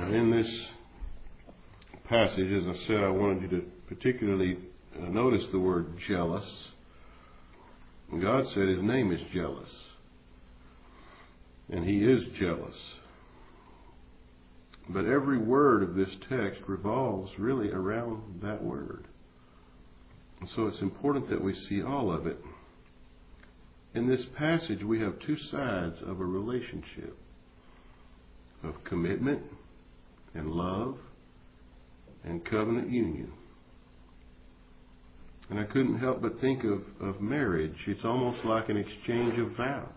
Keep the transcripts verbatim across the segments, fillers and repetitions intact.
In this passage, as I said, I wanted you to particularly uh, notice the word jealous. God said His name is jealous. And He is jealous. But every word of this text revolves really around that word. And so it's important that we see all of it. In this passage, we have two sides of a relationship of commitment and love and covenant union. And I couldn't help but think of, of marriage. It's almost like an exchange of vows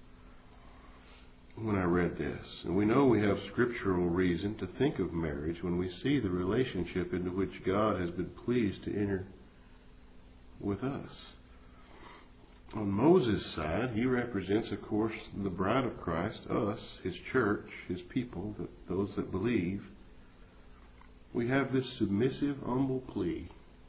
when I read this. And we know we have scriptural reason to think of marriage when we see the relationship into which God has been pleased to enter with us. On Moses' side, he represents, of course, the bride of Christ, us, His church, His people, those that believe. We have this submissive, humble plea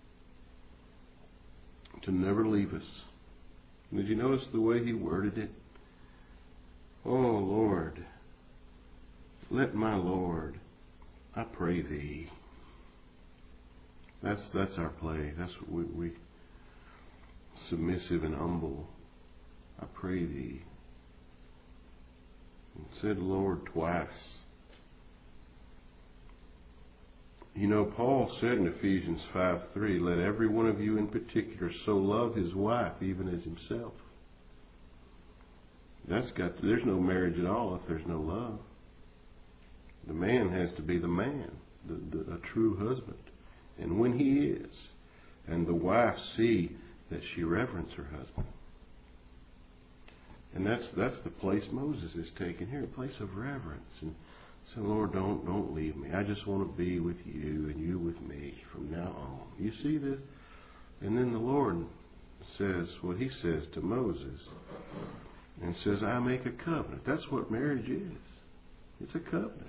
to never leave us. Did you notice the way he worded it? Oh, Lord, let my Lord, I pray Thee. That's that's our play. That's what we, we submissive and humble. I pray Thee. And said Lord twice. You know, Paul said in Ephesians five three, let every one of you in particular so love his wife even as himself. That's got to, there's no marriage at all if there's no love. The man has to be the man, the, the, a true husband. And when he is, and the wife see that she reverence her husband. And that's that's the place Moses is taking here, a place of reverence. And so, Lord, don't don't leave me. I just want to be with you and you with me from now on. You see this? And then the Lord says what He says to Moses. And says, I make a covenant. That's what marriage is. It's a covenant.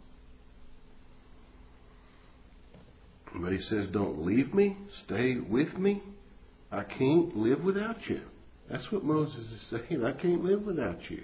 But He says, don't leave me. Stay with me. I can't live without you. That's what Moses is saying. I can't live without you.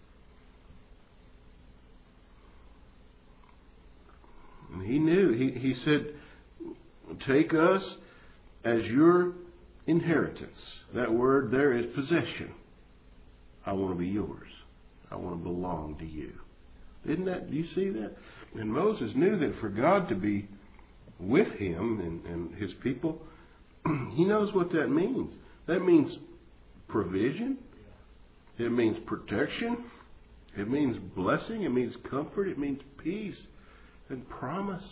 And he knew. He, he said, take us as your inheritance. That word there is possession. I want to be yours. I want to belong to you. Isn't that, do you see that? And Moses knew that for God to be with him and, and his people, he knows what that means. That means provision. It means protection. It means blessing. It means comfort. It means peace and promise.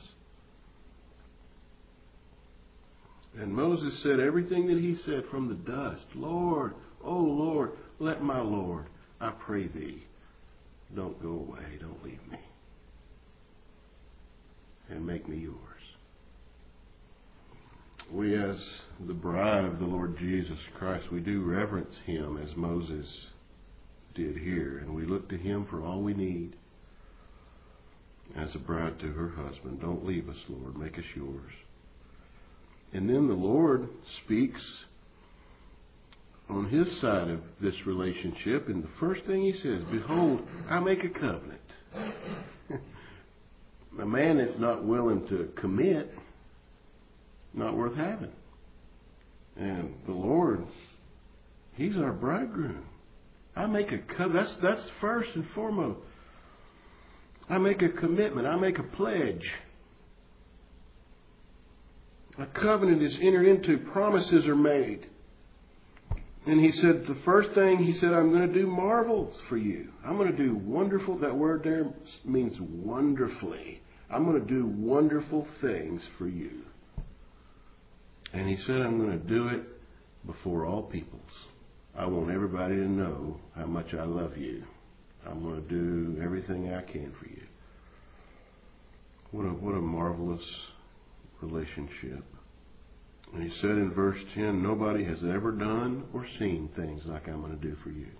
And Moses said everything that he said from the dust. Lord, oh Lord, let my Lord, I pray Thee, don't go away, don't leave me, and make me yours. We as the bride of the Lord Jesus Christ, we do reverence Him as Moses did here, and we look to Him for all we need as a bride to her husband. Don't leave us, Lord, make us yours. And then the Lord speaks on His side of this relationship, and the first thing He says, behold, I make a covenant. A man that's not willing to commit, not worth having. And the Lord, He's our bridegroom. I make a covenant. That's, that's first and foremost. I make a commitment. I make a pledge. A covenant is entered into. Promises are made. And He said, the first thing He said, I'm going to do marvels for you. I'm going to do wonderful. That word there means wonderfully. I'm going to do wonderful things for you. And He said, I'm going to do it before all peoples. I want everybody to know how much I love you. I'm going to do everything I can for you. What a, what a marvelous relationship. And He said in verse ten, nobody has ever done or seen things like I'm going to do for you.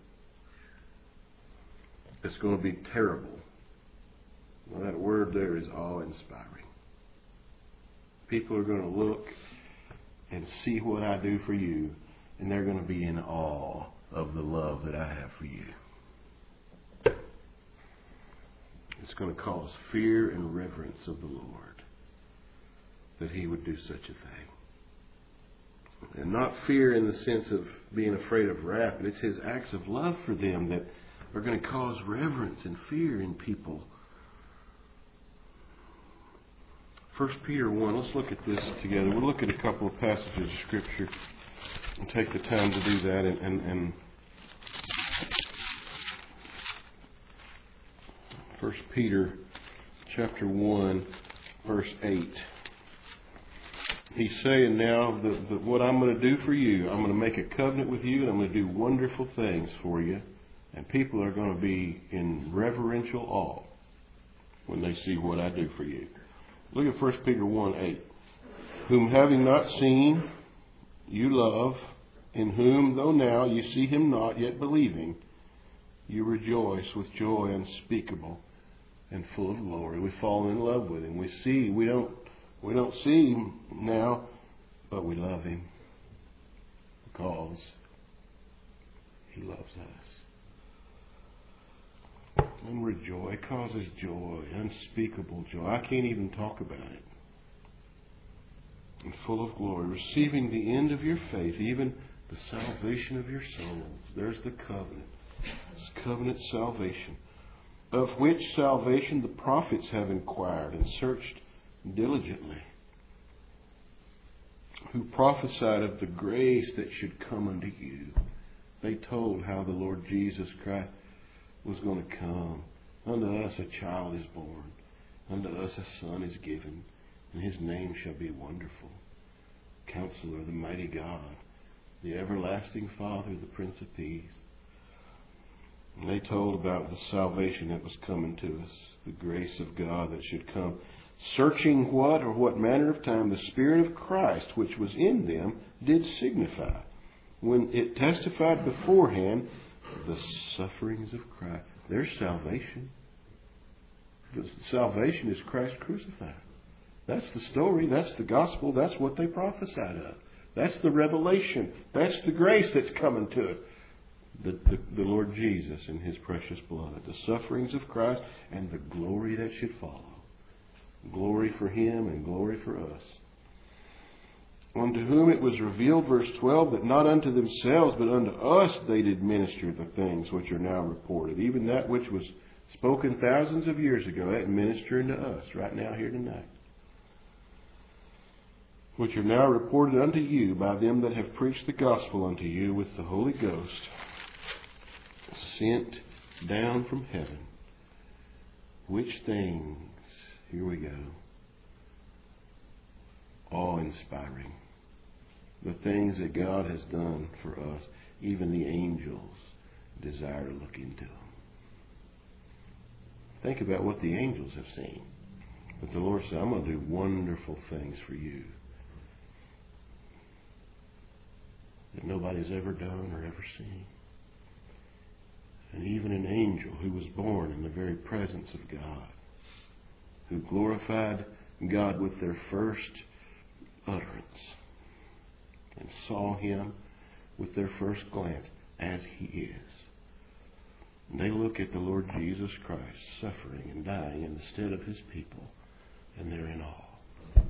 It's going to be terrible. Well, that word there is awe-inspiring. People are going to look and see what I do for you, and they're going to be in awe of the love that I have for you. It's going to cause fear and reverence of the Lord that He would do such a thing. And not fear in the sense of being afraid of wrath, but it's His acts of love for them that are going to cause reverence and fear in people. First Peter one, let's look at this together. We'll look at a couple of passages of Scripture and take the time to do that. And, and, and First Peter chapter one, verse eight. He's saying now that, that what I'm going to do for you, I'm going to make a covenant with you, and I'm going to do wonderful things for you. And people are going to be in reverential awe when they see what I do for you. Look at First Peter one eight. Whom having not seen, you love, in whom, though now you see Him not, yet believing, you rejoice with joy unspeakable and full of glory. We've fallen in love with Him. We see, we don't, we don't see Him now, but we love Him because He loves us. And rejoice. It causes joy, unspeakable joy. I can't even talk about it. And full of glory, receiving the end of your faith, even the salvation of your souls. There's the covenant. It's covenant salvation, of which salvation the prophets have inquired and searched diligently, who prophesied of the grace that should come unto you. They told how the Lord Jesus Christ was going to come. Unto us a child is born, unto us a son is given, and His name shall be Wonderful, Counselor, the Mighty God, the Everlasting Father, the Prince of Peace. And they told about the salvation that was coming to us, the grace of God that should come, searching what or what manner of time the Spirit of Christ which was in them did signify, when it testified beforehand the sufferings of Christ. There's salvation. The salvation is Christ crucified. That's the story. That's the gospel. That's what they prophesied of. That's the revelation. That's the grace that's coming to us. The, the, the Lord Jesus and His precious blood. The sufferings of Christ and the glory that should follow. Glory for Him and glory for us. Unto whom it was revealed, verse twelve, that not unto themselves, but unto us they did minister the things which are now reported. Even that which was spoken thousands of years ago, that ministering to us right now here tonight. Which are now reported unto you by them that have preached the gospel unto you with the Holy Ghost, sent down from heaven. Which things, here we go, awe-inspiring. The things that God has done for us, even the angels desire to look into them. Think about what the angels have seen. But the Lord said, I'm going to do wonderful things for you that nobody's ever done or ever seen. And even an angel who was born in the very presence of God, who glorified God with their first utterance and saw Him with their first glance as He is. And they look at the Lord Jesus Christ suffering and dying in the stead of His people, and they're in awe.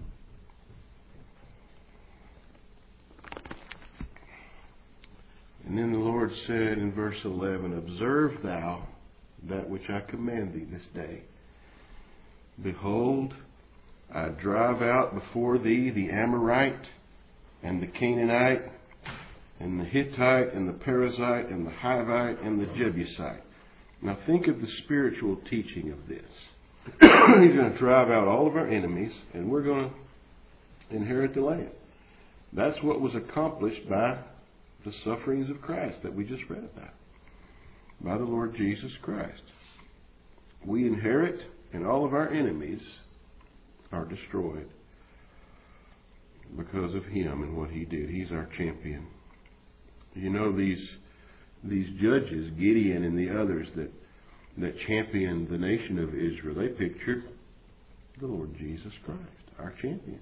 And then the Lord said in verse eleven, Observe thou that which I command thee this day. Behold, I drive out before thee the Amorite, and the Canaanite, and the Hittite, and the Perizzite, and the Hivite, and the Jebusite. Now think of the spiritual teaching of this. He's going to drive out all of our enemies, and we're going to inherit the land. That's what was accomplished by the sufferings of Christ that we just read about. By the Lord Jesus Christ. We inherit, and all of our enemies are destroyed because of Him and what He did. He's our champion. You know, these these judges, Gideon and the others that that championed the nation of Israel, they pictured the Lord Jesus Christ, our champion.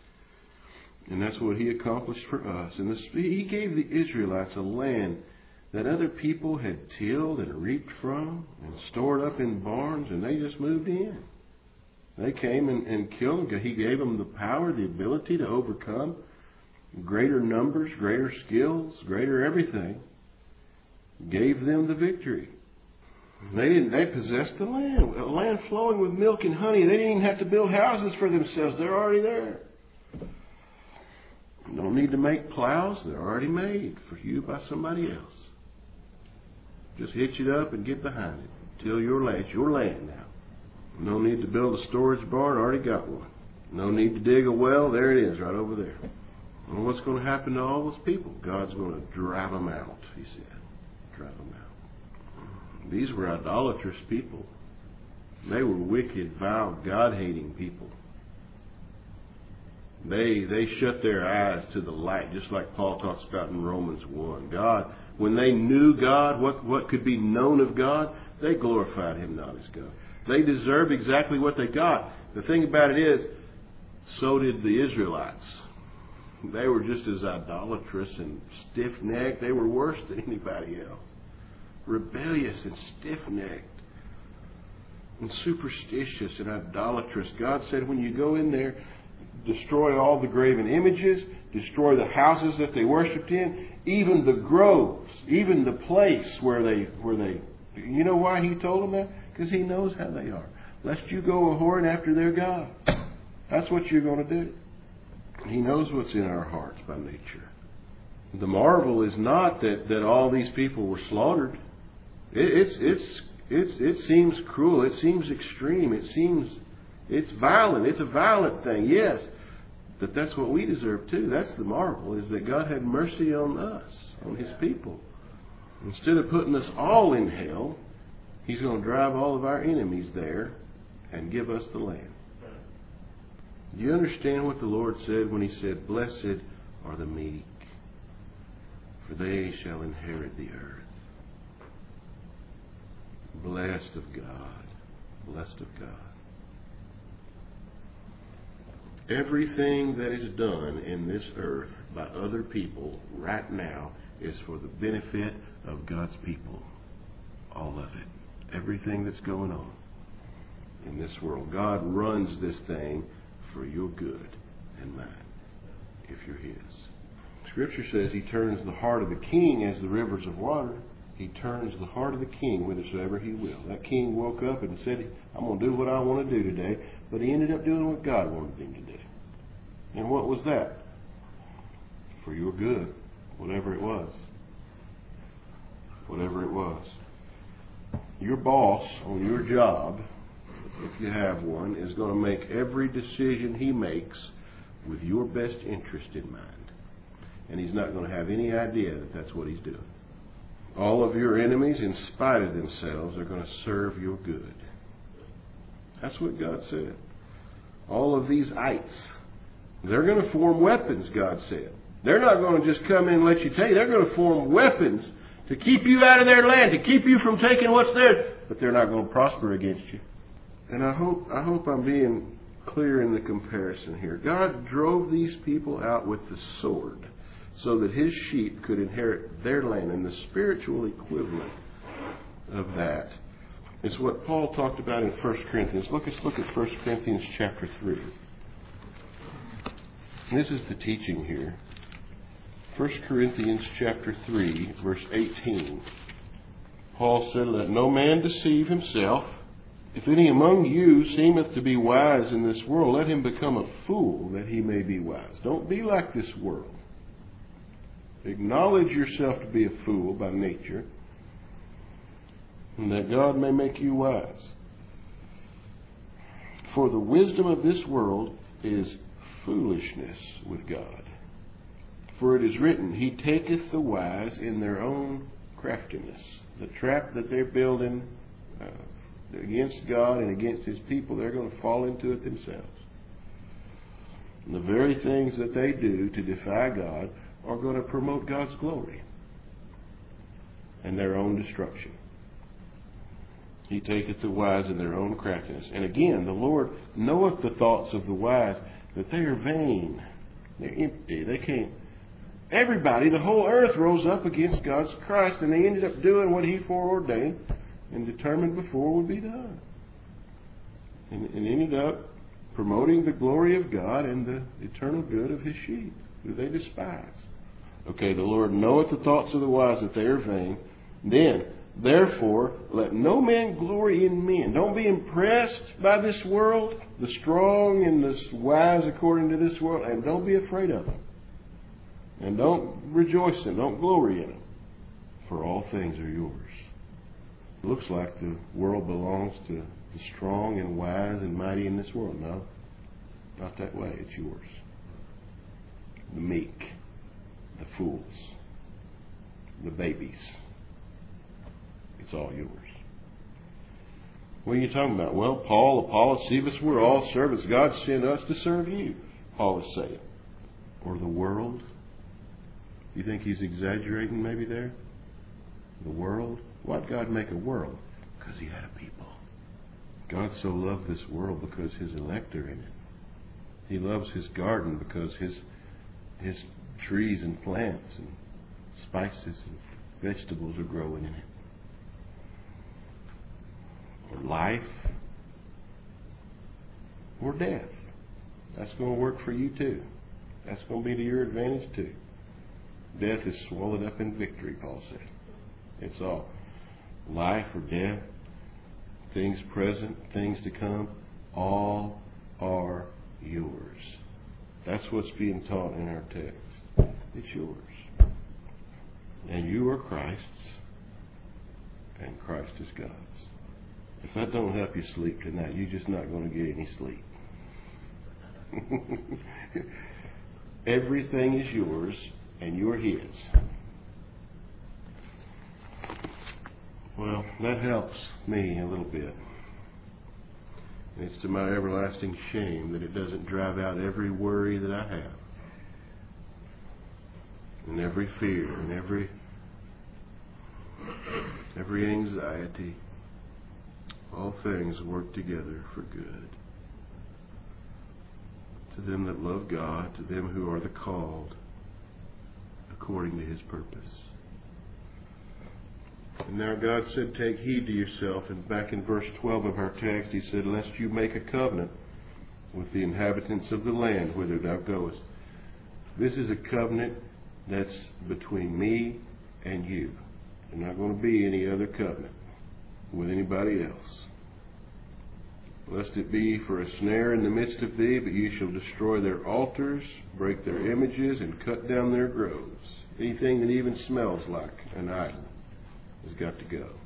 And that's what He accomplished for us. And this, He gave the Israelites a land that other people had tilled and reaped from and stored up in barns, and they just moved in. They came and, and killed them. He gave them the power, the ability to overcome greater numbers, greater skills, greater everything. Gave them the victory. They didn't. They possessed the land, a land flowing with milk and honey. They didn't even have to build houses for themselves. They're already there. You don't need to make plows. They're already made for you by somebody else. Just hitch it up and get behind it. Till your land. It's your land now. No need to build a storage barn. Already got one. No need to dig a well. There it is, right over there. And what's going to happen to all those people? God's going to drive them out, he said. Drive them out. These were idolatrous people. They were wicked, vile, God-hating people. They they shut their eyes to the light, just like Paul talks about in Romans one. God, when they knew God, what, what could be known of God, they glorified Him not as God. They deserved exactly what they got. The thing about it is, so did the Israelites. They were just as idolatrous and stiff-necked. They were worse than anybody else. Rebellious and stiff-necked and superstitious and idolatrous. God said, when you go in there, destroy all the graven images, destroy the houses that they worshipped in, even the groves, even the place where they, where they, you know why He told them that? Because He knows how they are. Lest you go a-whoring after their gods. That's what you're going to do. He knows what's in our hearts by nature. The marvel is not that, that all these people were slaughtered. It, it's, it's, it's, it seems cruel. It seems extreme. It seems, it's violent. It's a violent thing, yes. But that's what we deserve too. That's the marvel, is that God had mercy on us, on His people. Instead of putting us all in hell, He's going to drive all of our enemies there and give us the land. Do you understand what the Lord said when He said, blessed are the meek, for they shall inherit the earth. Blessed of God. Blessed of God. Everything that is done in this earth by other people right now is for the benefit of God's people. All of it. Everything that's going on in this world. God runs this thing for your good and mine, if you're His. Scripture says He turns the heart of the king as the rivers of water. He turns the heart of the king whithersoever He will. That king woke up and said, I'm going to do what I want to do today. But he ended up doing what God wanted him to do. And what was that? For your good, whatever it was. Whatever it was. Your boss on your job, if you have one, is going to make every decision he makes with your best interest in mind. And he's not going to have any idea that that's what he's doing. All of your enemies, in spite of themselves, are going to serve your good. That's what God said. All of these ites, they're going to form weapons, God said. They're not going to just come in and let you take. They're going to form weapons to keep you out of their land, to keep you from taking what's theirs. But they're not going to prosper against you. And I hope I hope I'm being clear in the comparison here. God drove these people out with the sword so that His sheep could inherit their land. And the spiritual equivalent of that is what Paul talked about in First Corinthians. Look, let's look at First Corinthians chapter three. This is the teaching here. First Corinthians chapter three, verse eighteen. Paul said, let no man deceive himself. If any among you seemeth to be wise in this world, let him become a fool that he may be wise. Don't be like this world. Acknowledge yourself to be a fool by nature, and that God may make you wise. For the wisdom of this world is foolishness with God. For it is written, He taketh the wise in their own craftiness. The trap that they're building uh, against God and against His people, they're going to fall into it themselves. And the very things that they do to defy God are going to promote God's glory and their own destruction. He taketh the wise in their own craftiness. And again, the Lord knoweth the thoughts of the wise, that they are vain. They're empty. They can't, Everybody, the whole earth rose up against God's Christ, and they ended up doing what He foreordained and determined before would be done. And, and ended up promoting the glory of God and the eternal good of His sheep, who they despise. Okay, the Lord knoweth the thoughts of the wise, that they are vain. Then, therefore, let no man glory in men. Don't be impressed by this world, the strong and the wise according to this world, and don't be afraid of them. And don't rejoice in them, don't glory in them, for all things are yours. It looks like the world belongs to the strong and wise and mighty in this world. No, not that way. It's yours. The meek, the fools, the babies. It's all yours. What are you talking about? Well, Paul, Apollos, Cephas, we're all servants. God sent us to serve you, Paul is saying. Or the world. Do you think he's exaggerating maybe there? The world? Why'd God make a world? Because He had a people. God so loved this world because His elect are in it. He loves His garden because His His trees and plants and spices and vegetables are growing in it. Or life or death. That's going to work for you too. That's going to be to your advantage too. Death is swallowed up in victory, Paul said. It's all life or death, things present, things to come, all are yours. That's what's being taught in our text. It's yours. And you are Christ's, and Christ is God's. If that don't help you sleep tonight, you're just not going to get any sleep. Everything is yours, and you're His. Well, that helps me a little bit. And it's to my everlasting shame that it doesn't drive out every worry that I have, and every fear, and every every anxiety. All things work together for good. To them that love God, to them who are the called, according to His purpose. And now God said, take heed to yourself. And back in verse twelve of our text, He said, lest you make a covenant with the inhabitants of the land whither thou goest. This is a covenant that's between me and you. There's not going to be any other covenant with anybody else. Lest it be for a snare in the midst of thee, but you shall destroy their altars, break their images, and cut down their groves. Anything that even smells like an idol has got to go.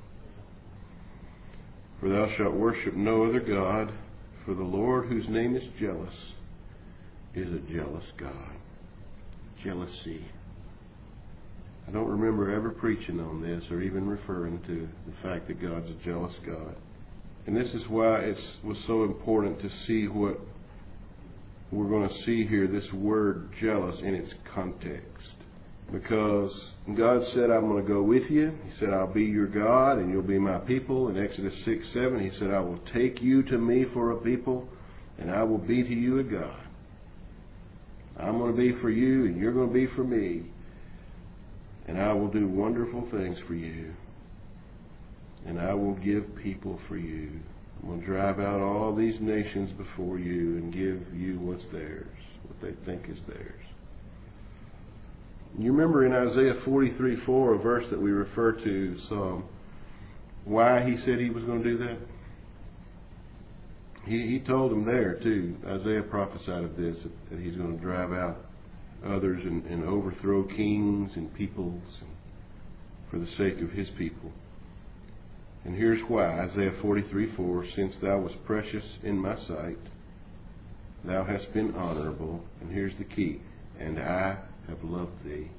For thou shalt worship no other God, for the Lord, whose name is jealous, is a jealous God. Jealousy. I don't remember ever preaching on this or even referring to the fact that God's a jealous God. And this is why it was so important to see what we're going to see here, this word jealous, in its context. Because God said, I'm going to go with you. He said, I'll be your God and you'll be my people. In Exodus six seven, He said, I will take you to me for a people and I will be to you a God. I'm going to be for you and you're going to be for me. And I will do wonderful things for you. And I will give people for you. I'm going to drive out all these nations before you and give you what's theirs, what they think is theirs. You remember in Isaiah forty-three four, a verse that we refer to some, why He said He was going to do that? He, he told them there too. Isaiah prophesied of this, that, that He's going to drive out others and, and overthrow kings and peoples and for the sake of His people. And here's why. Isaiah forty-three four, since thou wast precious in my sight, thou hast been honorable. And here's the key. And I have loved thee.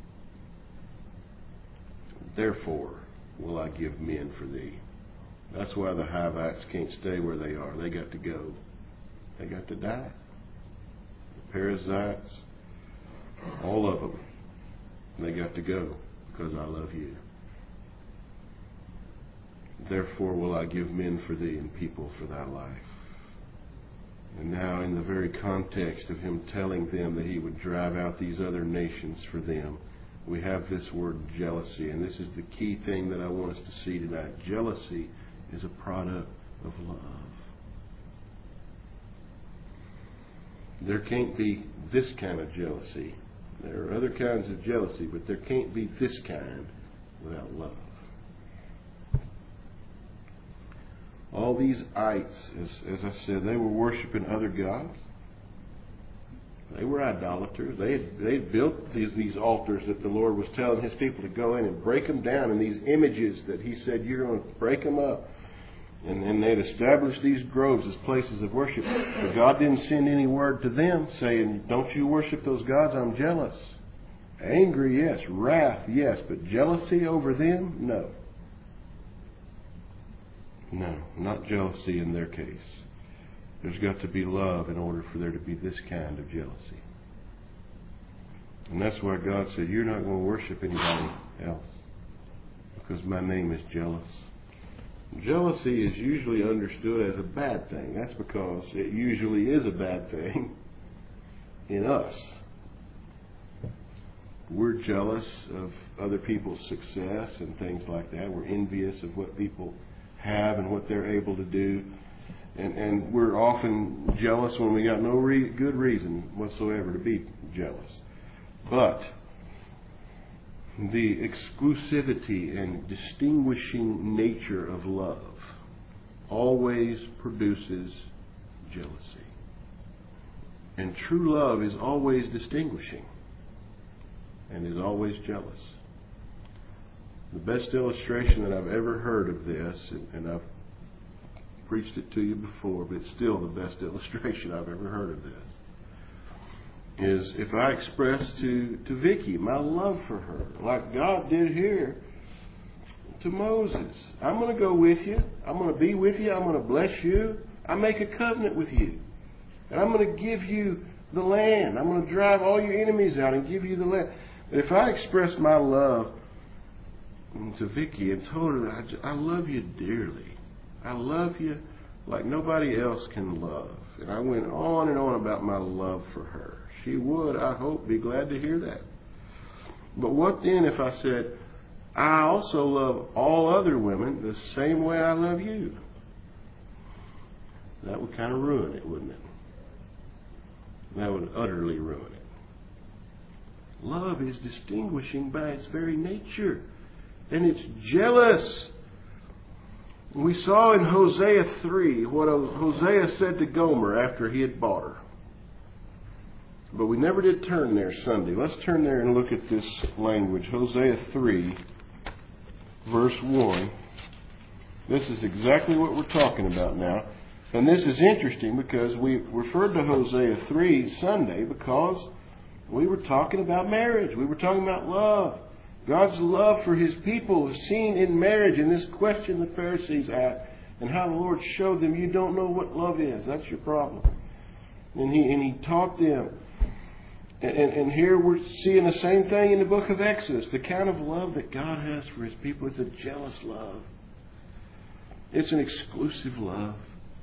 Therefore will I give men for thee. That's why the Hivites can't stay where they are. They got to go. They got to die. The Perizzites, all of them, they got to go because I love you. Therefore will I give men for thee and people for thy life. And now in the very context of him telling them that he would drive out these other nations for them, we have this word jealousy. And this is the key thing that I want us to see tonight. Jealousy is a product of love. There can't be this kind of jealousy. There are other kinds of jealousy, but there can't be this kind without love. All these ites, as, as I said, they were worshiping other gods. They were idolaters. They had, they had built these, these altars that the Lord was telling His people to go in and break them down, and these images that He said, you're going to break them up. And, and they'd established these groves as places of worship. But God didn't send any word to them saying, don't you worship those gods? I'm jealous. Angry, yes. Wrath, yes. But jealousy over them? No. No, not jealousy in their case. There's got to be love in order for there to be this kind of jealousy. And that's why God said, you're not going to worship anybody else, because my name is jealous. Jealousy is usually understood as a bad thing. That's because it usually is a bad thing in us. We're jealous of other people's success and things like that. We're envious of what people have and what they're able to do. And, and we're often jealous when we got no re- good reason whatsoever to be jealous. But the exclusivity and distinguishing nature of love always produces jealousy. And true love is always distinguishing and is always jealous. The best illustration that I've ever heard of this, and, and I've preached it to you before, but it's still the best illustration I've ever heard of this, is if I express to, to Vicky my love for her, like God did here to Moses. I'm going to go with you. I'm going to be with you. I'm going to bless you. I make a covenant with you. And I'm going to give you the land. I'm going to drive all your enemies out and give you the land. But if I express my love to Vicky and told her, I, just, I love you dearly. I love you like nobody else can love. And I went on and on about my love for her. She would, I hope, be glad to hear that. But what then if I said, I also love all other women the same way I love you? That would kind of ruin it, wouldn't it? That would utterly ruin it. Love is distinguishing by its very nature. And it's jealous. We saw in Hosea three what Hosea said to Gomer after he had bought her. But we never did turn there Sunday. Let's turn there and look at this language. Hosea three, verse one. This is exactly what we're talking about now. And this is interesting because we referred to Hosea three Sunday because we were talking about marriage. We were talking about love. God's love for His people is seen in marriage. And this question the Pharisees asked, and how the Lord showed them, you don't know what love is. That's your problem. And He and He taught them. And, and, and here we're seeing the same thing in the book of Exodus. The kind of love that God has for His people, it's a jealous love. It's an exclusive love.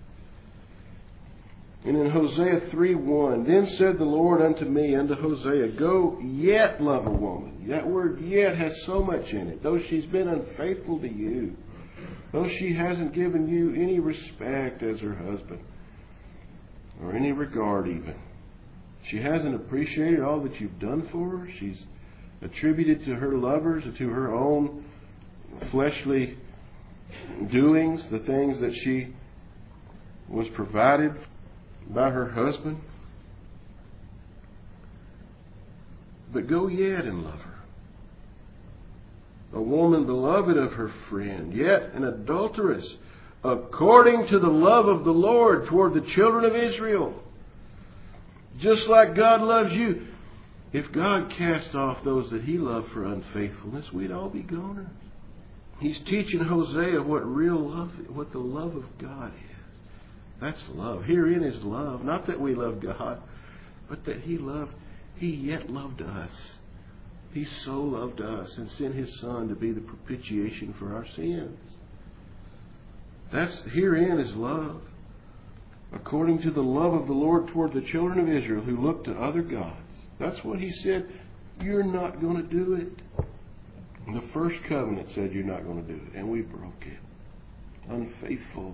And in Hosea three one, then said the Lord unto me, unto Hosea, go yet love a woman. That word yet has so much in it. Though she's been unfaithful to you, though she hasn't given you any respect as her husband, or any regard even, she hasn't appreciated all that you've done for her. She's attributed to her lovers, to her own fleshly doings, the things that she was provided by her husband. But go yet and love her. A woman beloved of her friend, yet an adulteress, according to the love of the Lord toward the children of Israel. Just like God loves you. If God cast off those that He loved for unfaithfulness, we'd all be goners. He's teaching Hosea what real love, what the love of God is. That's love. Herein is love. Not that we love God, but that He loved, He yet loved us. He so loved us and sent His Son to be the propitiation for our sins. That's herein is love. according to the love of the Lord toward the children of Israel who looked to other gods. That's what He said. You're not going to do it. The first covenant said you're not going to do it, and we broke it. Unfaithful.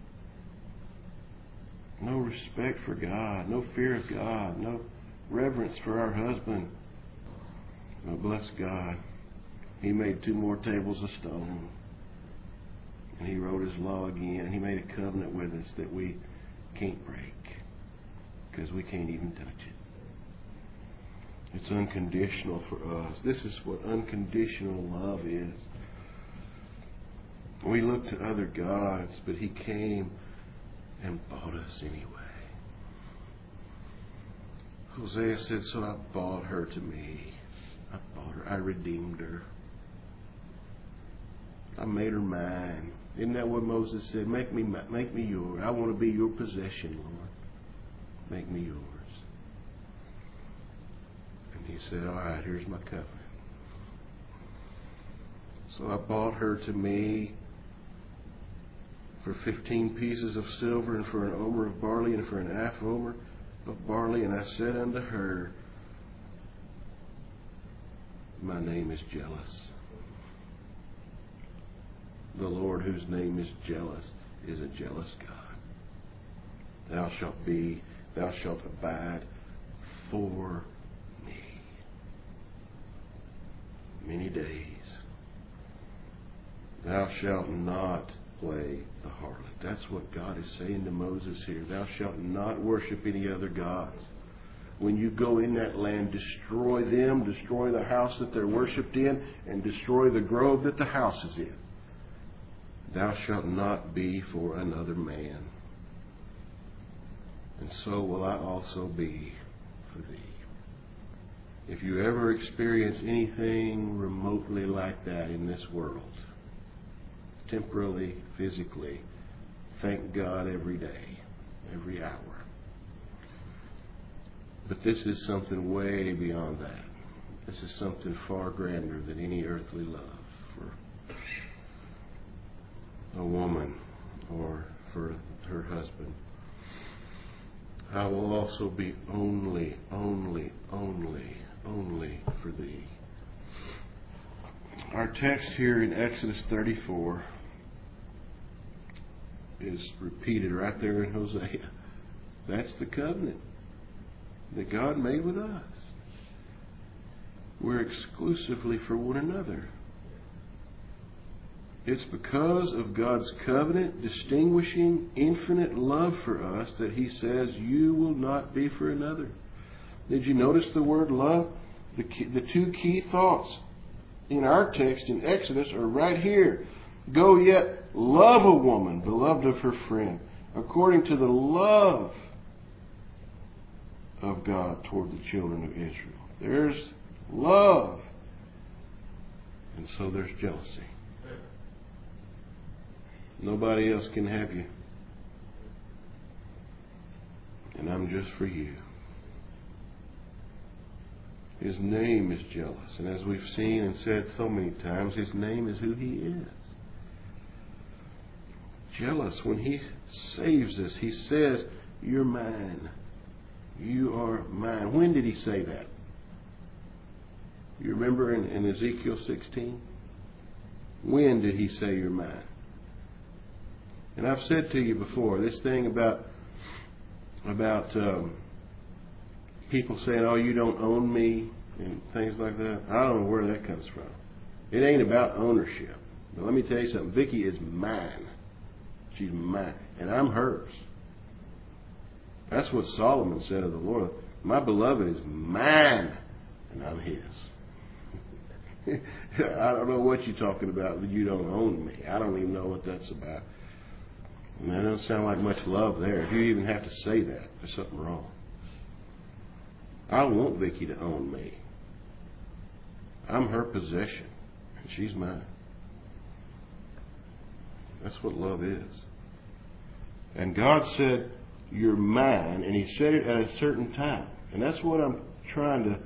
No respect for God, no fear of God, no reverence for our husband. But bless God, He made two more tables of stone. And He wrote His law again. He made a covenant with us that we can't break, because we can't even touch it. It's unconditional for us. This is what unconditional love is. We look to other gods, but He came and bought us anyway. Hosea said, so I bought her to me. I bought her. I redeemed her. I made her mine. Isn't that what Moses said? Make me, make me yours. I want to be your possession, Lord. Make me yours. And He said, all right, here's my covenant. So I bought her to me for fifteen pieces of silver, and for an omer of barley, and for an half omer of barley. And I said unto her, my name is jealous. The Lord, whose name is jealous, is a jealous God. Thou shalt be, thou shalt abide for me many days. Thou shalt not play the harlot. That's what God is saying to Moses here. Thou shalt not worship any other gods. When you go in that land, destroy them, destroy the house that they're worshipped in, and destroy the grove that the house is in. Thou shalt not be for another man, and so will I also be for thee. If you ever experience anything remotely like that in this world, temporally, physically, thank God every day, every hour. But this is something way beyond that. This is something far grander than any earthly love for a woman or for her husband. I will also be only, only, only, only for thee. Our text here in Exodus thirty-four is repeated right there in Hosea. That's the covenant that God made with us. We're exclusively for one another. It's because of God's covenant, distinguishing, infinite love for us that He says, you will not be for another. Did you notice the word love? The, key, the two key thoughts in our text in Exodus are right here. Go yet love a woman, beloved of her friend, according to the love of God toward the children of Israel. There's love. And so there's jealousy. Nobody else can have you. And I'm just for you. His name is jealous. And as we've seen and said so many times, His name is who He is. Jealous. When He saves us, He says, you're mine. You are mine. When did He say that? You remember in, in Ezekiel sixteen? When did He say you're mine? And I've said to you before, this thing about about um, people saying, oh, you don't own me, and things like that. I don't know where that comes from. It ain't about ownership. But let me tell you something. Vicki is mine. She's mine. And I'm hers. That's what Solomon said of the Lord. My beloved is mine, and I'm His. I don't know what you're talking about, but you don't own me. I don't even know what that's about. And that doesn't sound like much love there. If you even have to say that, there's something wrong. I want Vicki to own me. I'm her possession, and she's mine. That's what love is. And God said, you're mine, and He said it at a certain time. And that's what I'm trying to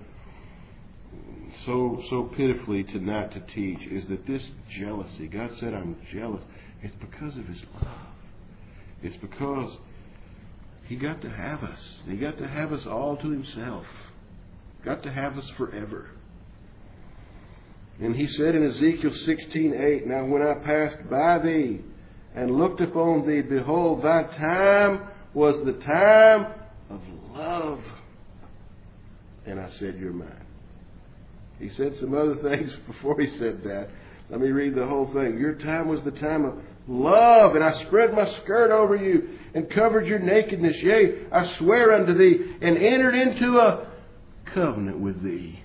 so so pitifully tonight to teach, is that this jealousy, God said I'm jealous, it's because of His love. It's because He got to have us. He got to have us all to Himself. Got to have us forever. And He said in Ezekiel sixteen eight, Now when I passed by thee and looked upon thee, behold, thy time was the time of love. And I said, You're mine. He said some other things before He said that. Let me read the whole thing. Your time was the time of love, and I spread my skirt over you and covered your nakedness. Yea, I swear unto thee and entered into a covenant with thee,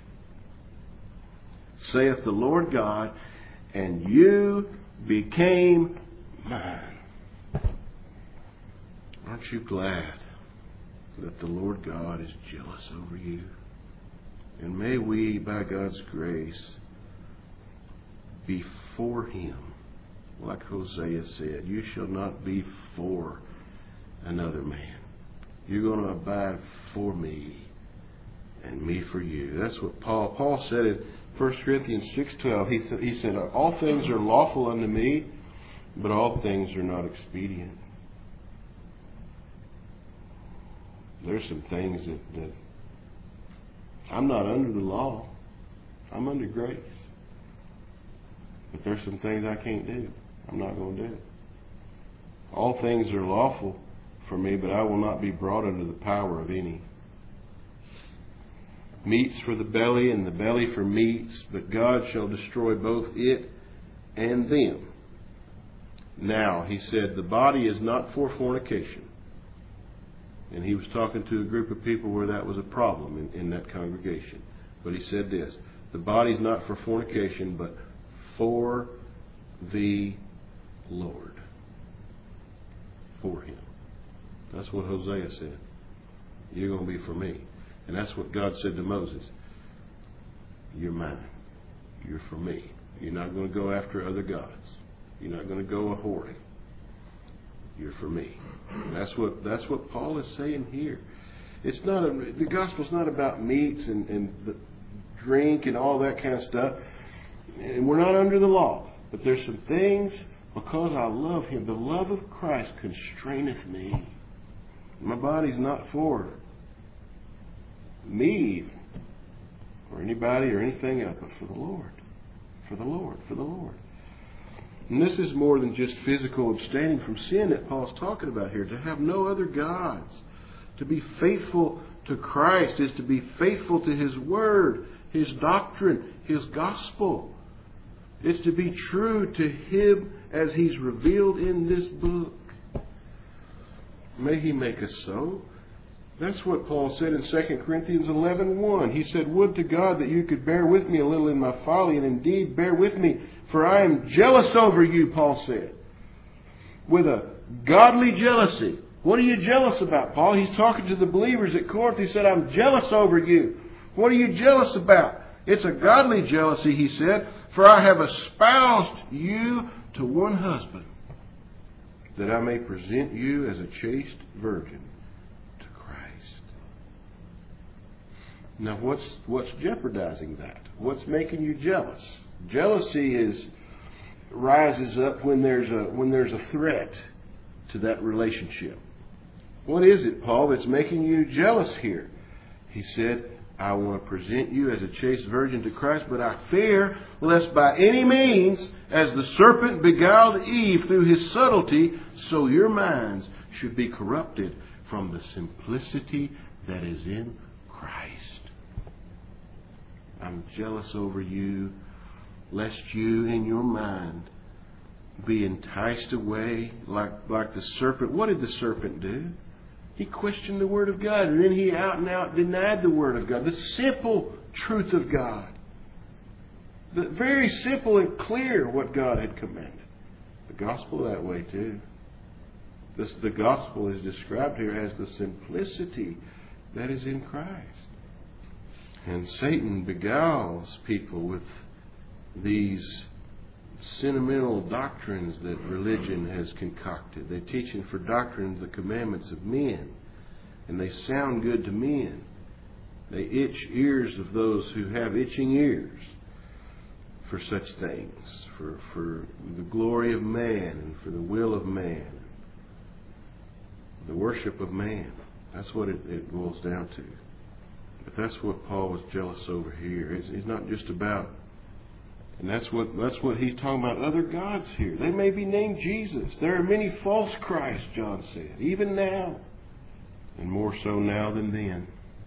saith the Lord God, and you became mine. Aren't you glad that the Lord God is jealous over you? And may we, by God's grace, be for Him. Like Hosea said, you shall not be for another man. You're going to abide for me and me for you. That's what Paul Paul said in First Corinthians six twelve. He, th- he said, all things are lawful unto me, but all things are not expedient. There's some things that, that I'm not under the law. I'm under grace. But there's some things I can't do. I'm not going to do it. All things are lawful for me, but I will not be brought under the power of any. Meats for the belly, and the belly for meats, but God shall destroy both it and them. Now, he said, the body is not for fornication. And he was talking to a group of people where that was a problem in, in that congregation. But he said this, the body is not for fornication, but for the Lord. For Him. That's what Hosea said. You're going to be for me. And that's what God said to Moses. You're mine. You're for me. You're not going to go after other gods. You're not going to go a-whoring. You're for me. And that's what that's what Paul is saying here. It's not a, the gospel's not about meats and, and the drink and all that kind of stuff. And we're not under the law. But there's some things, because I love Him, the love of Christ constraineth me. My body's not for me or anybody or anything else, but for the Lord. For the Lord. For the Lord. And this is more than just physical abstaining from sin that Paul's talking about here. To have no other gods. To be faithful to Christ is to be faithful to His Word, His doctrine, His gospel. It's to be true to Him as He's revealed in this book. May He make us so. That's what Paul said in Second Corinthians eleven one. He said, would to God that you could bear with me a little in my folly, and indeed bear with me, for I am jealous over you, Paul said. With a godly jealousy. What are you jealous about, Paul? He's talking to the believers at Corinth. He said, I'm jealous over you. What are you jealous about? It's a godly jealousy, he said, for I have espoused you to one husband, that I may present you as a chaste virgin to Christ. Now, what's what's jeopardizing that? What's making you jealous? Jealousy is rises up when there's a when there's a threat to that relationship. What is it, Paul, that's making you jealous here? He said, I want to present you as a chaste virgin to Christ, but I fear lest by any means, as the serpent beguiled Eve through his subtlety, so your minds should be corrupted from the simplicity that is in Christ. I'm jealous over you, lest you in your mind be enticed away like, like the serpent. What did the serpent do? He questioned the Word of God, and then he out and out denied the Word of God, the simple truth of God. The very simple and clear what God had commanded. The gospel that way too. This, the gospel is described here as the simplicity that is in Christ. And Satan beguiles people with these sentimental doctrines that religion has concocted. They teach for doctrines the commandments of men, and they sound good to men. They itch ears of those who have itching ears for such things, for, for the glory of man and for the will of man. the worship of man. That's what it, it boils down to. But that's what Paul was jealous over here. It's, it's not just about, and that's what that's what he's talking about, other gods here. They may be named Jesus. There are many false Christs, John said, even now, and more so now than then.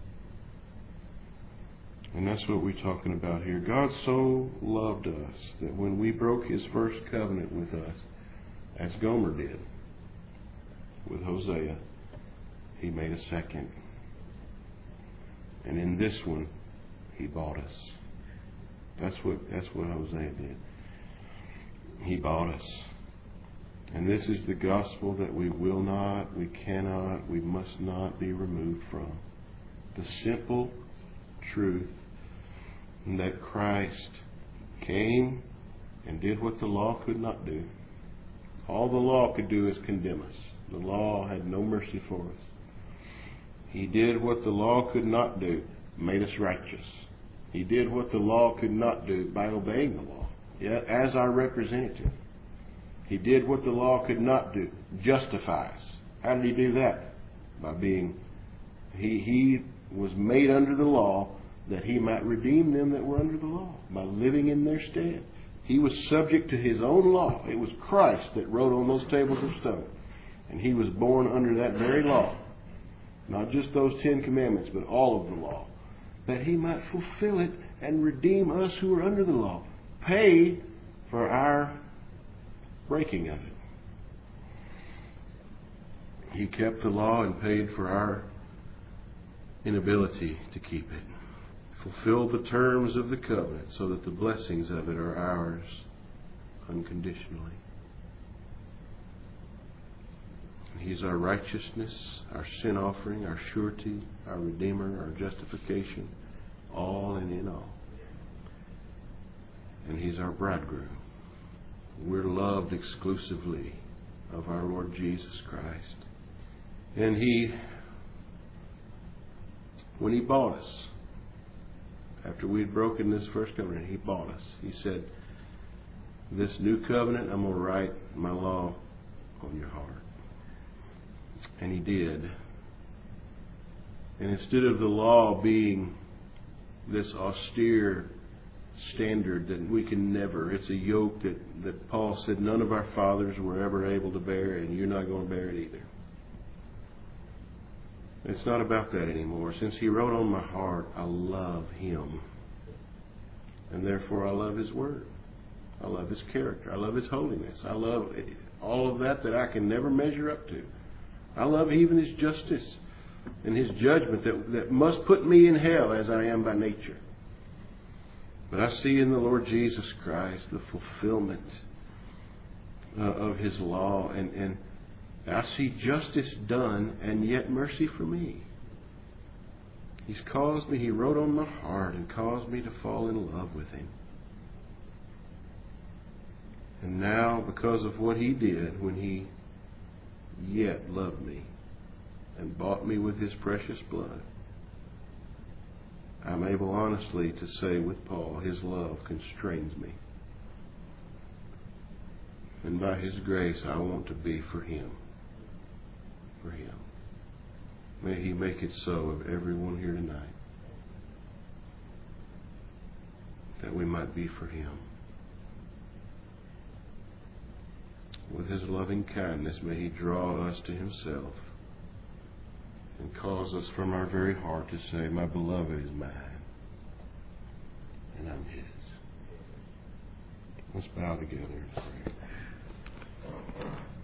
And that's what we're talking about here. God so loved us that when we broke His first covenant with us, as Gomer did with Hosea, He made a second. And in this one, He bought us. That's what that's what Hosea did. He bought us. And this is the gospel that we will not, we cannot, we must not be removed from. The simple truth that Christ came and did what the law could not do. All the law could do is condemn us. The law had no mercy for us. He did what the law could not do, made us righteous. He did what the law could not do by obeying the law, yeah, as our representative. He did what the law could not do, justify us. How did He do that? By being, He, he was made under the law that He might redeem them that were under the law, by living in their stead. He was subject to His own law. It was Christ that wrote on those tables of stone. And He was born under that very law. Not just those Ten Commandments, but all of the law. That He might fulfill it and redeem us who are under the law. Pay for our breaking of it. He kept the law and paid for our inability to keep it. Fulfilled the terms of the covenant so that the blessings of it are ours unconditionally. He's our righteousness, our sin offering, our surety, our Redeemer, our justification, all and in all. And He's our bridegroom. We're loved exclusively of our Lord Jesus Christ. And He, when He bought us, after we had broken this first covenant, He bought us. He said, this new covenant, I'm going to write my law on your heart. And He did. And instead of the law being this austere standard that we can never, it's a yoke that, that Paul said none of our fathers were ever able to bear, and you're not going to bear it either. It's not about that anymore. Since He wrote on my heart, I love Him. And therefore I love His Word. I love His character. I love His holiness. I love all of that that I can never measure up to. I love even His justice and His judgment that, that must put me in hell as I am by nature. But I see in the Lord Jesus Christ the fulfillment uh, of His law, and, and I see justice done and yet mercy for me. He's caused me, He wrote on my heart and caused me to fall in love with Him. And now, because of what He did when He yet loved me and bought me with His precious blood, I'm able honestly to say with Paul, His love constrains me. And by His grace, I want to be for Him. For Him. May He make it so of everyone here tonight, that we might be for Him. With His loving kindness, may He draw us to Himself and cause us from our very heart to say, my beloved is mine, and I'm His. Let's bow together and pray.